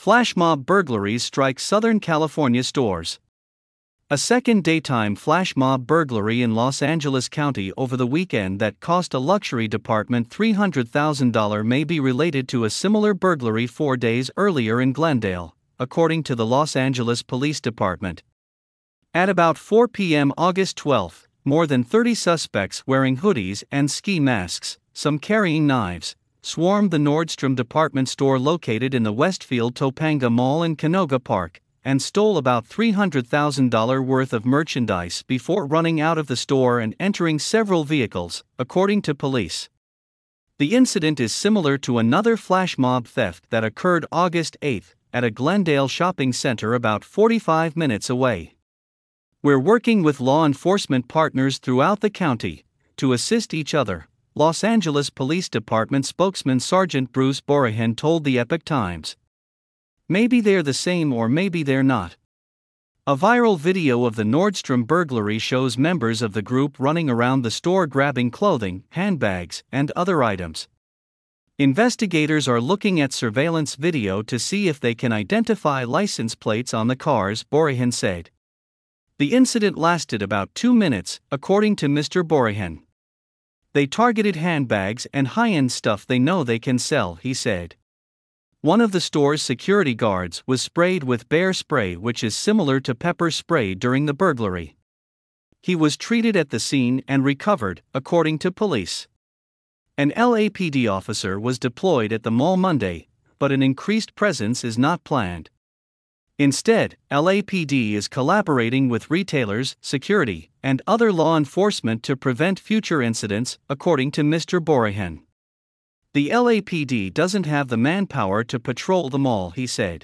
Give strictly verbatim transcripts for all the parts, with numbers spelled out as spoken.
Flash mob burglaries strike Southern California stores. A second daytime flash mob burglary in Los Angeles County over the weekend that cost a luxury department three hundred thousand dollars may be related to a similar burglary four days earlier in Glendale, according to the Los Angeles Police Department. At about four p m August twelfth, more than thirty suspects wearing hoodies and ski masks, some carrying knives, swarmed the Nordstrom department store located in the Westfield Topanga Mall in Canoga Park, and stole about three hundred thousand dollars worth of merchandise before running out of the store and entering several vehicles, according to police. The incident is similar to another flash mob theft that occurred August eighth at a Glendale shopping center about forty-five minutes away. "We're working with law enforcement partners throughout the county to assist each other," Los Angeles Police Department spokesman Sergeant Bruce Borahan told the Epoch Times. "Maybe they're the same or maybe they're not." A viral video of the Nordstrom burglary shows members of the group running around the store grabbing clothing, handbags, and other items. Investigators are looking at surveillance video to see if they can identify license plates on the cars, Borahan said. The incident lasted about two minutes, according to Mister Borahan. "They targeted handbags and high-end stuff they know they can sell," he said. One of the store's security guards was sprayed with bear spray, which is similar to pepper spray, during the burglary. He was treated at the scene and recovered, according to police. An L A P D officer was deployed at the mall Monday, but an increased presence is not planned. Instead, L A P D is collaborating with retailers, security, and other law enforcement to prevent future incidents, according to Mister Borahan. The L A P D doesn't have the manpower to patrol the mall, he said.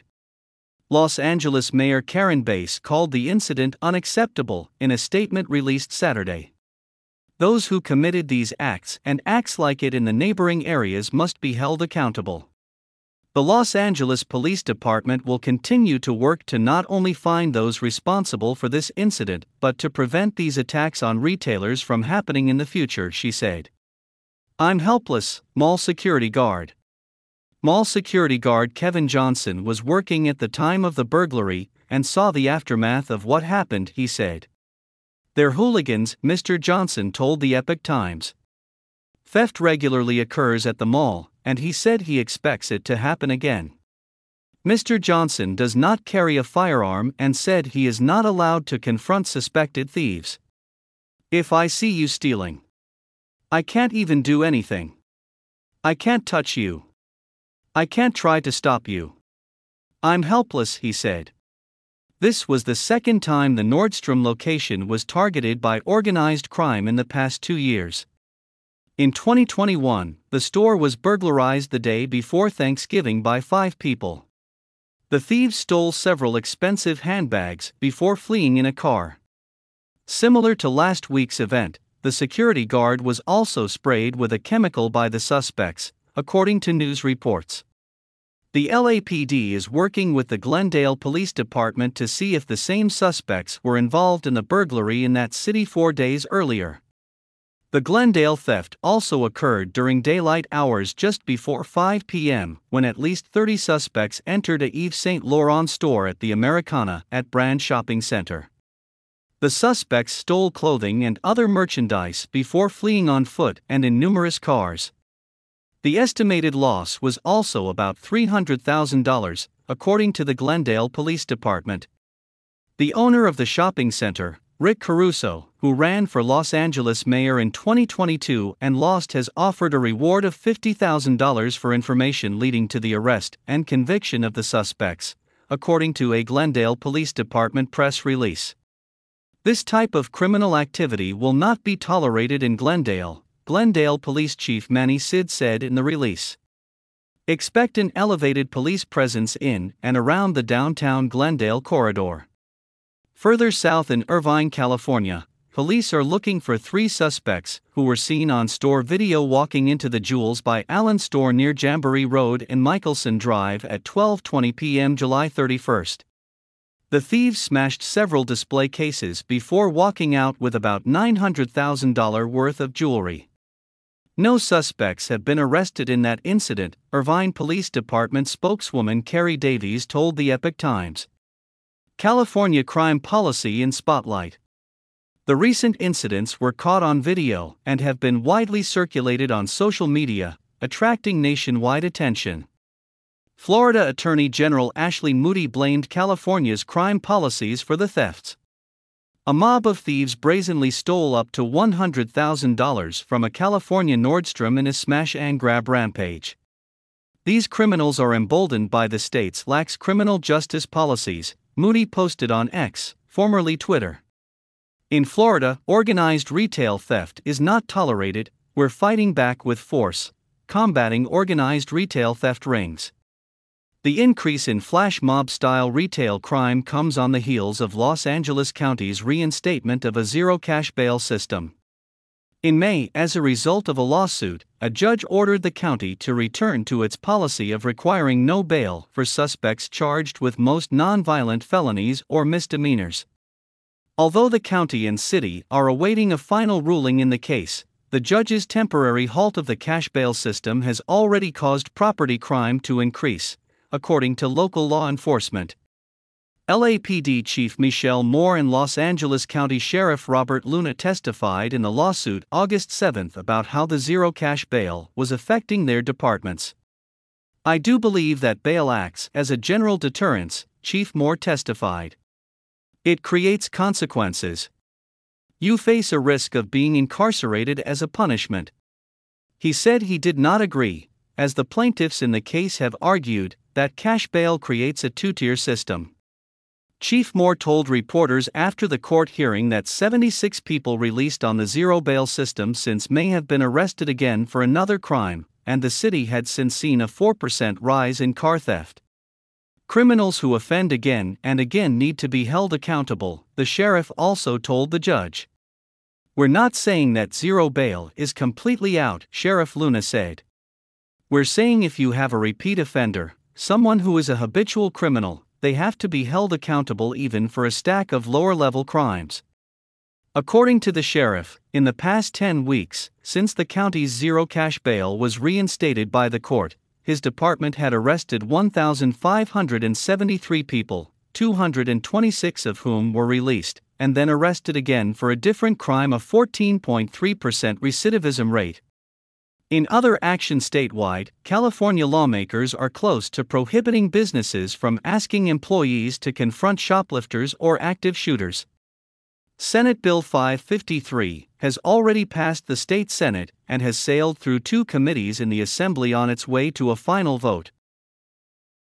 Los Angeles Mayor Karen Bass called the incident unacceptable in a statement released Saturday. "Those who committed these acts and acts like it in the neighboring areas must be held accountable." The Los Angeles Police Department will continue to work to not only find those responsible for this incident but to prevent these attacks on retailers from happening in the future, she said. "I'm helpless," mall security guard. Mall security guard Kevin Johnson was working at the time of the burglary and saw the aftermath of what happened, he said. "They're hooligans," Mister Johnson told the Epoch Times. "Theft regularly occurs at the mall, and he said he expects it to happen again." Mister Johnson does not carry a firearm and said he is not allowed to confront suspected thieves. "If I see you stealing, I can't even do anything. I can't touch you. I can't try to stop you. I'm helpless," he said. This was the second time the Nordstrom location was targeted by organized crime in the past two years. In twenty twenty-one, the store was burglarized the day before Thanksgiving by five people. The thieves stole several expensive handbags before fleeing in a car. Similar to last week's event, the security guard was also sprayed with a chemical by the suspects, according to news reports. The L A P D is working with the Glendale Police Department to see if the same suspects were involved in the burglary in that city four days earlier. The Glendale theft also occurred during daylight hours just before five p m, when at least thirty suspects entered a Yves Saint Laurent store at the Americana at Brand Shopping Center. The suspects stole clothing and other merchandise before fleeing on foot and in numerous cars. The estimated loss was also about three hundred thousand dollars, according to the Glendale Police Department. The owner of the shopping center, Rick Caruso, who ran for Los Angeles mayor in twenty twenty-two and lost, has offered a reward of fifty thousand dollars for information leading to the arrest and conviction of the suspects, according to a Glendale Police Department press release. "This type of criminal activity will not be tolerated in Glendale," Glendale Police Chief Manny Sid said in the release. "Expect an elevated police presence in and around the downtown Glendale corridor." Further south in Irvine, California, police are looking for three suspects who were seen on store video walking into the Jewels by Allen store near Jamboree Road and Michelson Drive at twelve twenty p m July thirty-first. The thieves smashed several display cases before walking out with about nine hundred thousand dollars worth of jewelry. No suspects have been arrested in that incident, Irvine Police Department spokeswoman Carrie Davies told the Epoch Times. California crime policy in spotlight. The recent incidents were caught on video and have been widely circulated on social media, attracting nationwide attention. Florida Attorney General Ashley Moody blamed California's crime policies for the thefts. A mob of thieves brazenly stole up to one hundred thousand dollars from a California Nordstrom in a smash-and-grab rampage. These criminals are emboldened by the state's lax criminal justice policies, Moody posted on X, formerly Twitter. In Florida, organized retail theft is not tolerated. We're fighting back with force, combating organized retail theft rings. The increase in flash mob-style retail crime comes on the heels of Los Angeles County's reinstatement of a zero-cash bail system. In May, as a result of a lawsuit, a judge ordered the county to return to its policy of requiring no bail for suspects charged with most nonviolent felonies or misdemeanors. Although the county and city are awaiting a final ruling in the case, the judge's temporary halt of the cash bail system has already caused property crime to increase, according to local law enforcement. L A P D Chief Michelle Moore and Los Angeles County Sheriff Robert Luna testified in the lawsuit August seventh about how the zero-cash bail was affecting their departments. "I do believe that bail acts as a general deterrence," Chief Moore testified. "It creates consequences. You face a risk of being incarcerated as a punishment." He said he did not agree, as the plaintiffs in the case have argued that cash bail creates a two-tier system. Chief Moore told reporters after the court hearing that seventy-six people released on the zero bail system since May have been arrested again for another crime, and the city had since seen a four percent rise in car theft. Criminals who offend again and again need to be held accountable, the sheriff also told the judge. "We're not saying that zero bail is completely out," Sheriff Luna said. "We're saying if you have a repeat offender, someone who is a habitual criminal, they have to be held accountable even for a stack of lower-level crimes." According to the sheriff, in the past ten weeks, since the county's zero-cash bail was reinstated by the court, his department had arrested one thousand five hundred seventy-three people, two hundred twenty-six of whom were released, and then arrested again for a different crime, a fourteen point three percent recidivism rate. In other action statewide, California lawmakers are close to prohibiting businesses from asking employees to confront shoplifters or active shooters. Senate Bill five fifty-three has already passed the state Senate and has sailed through two committees in the Assembly on its way to a final vote.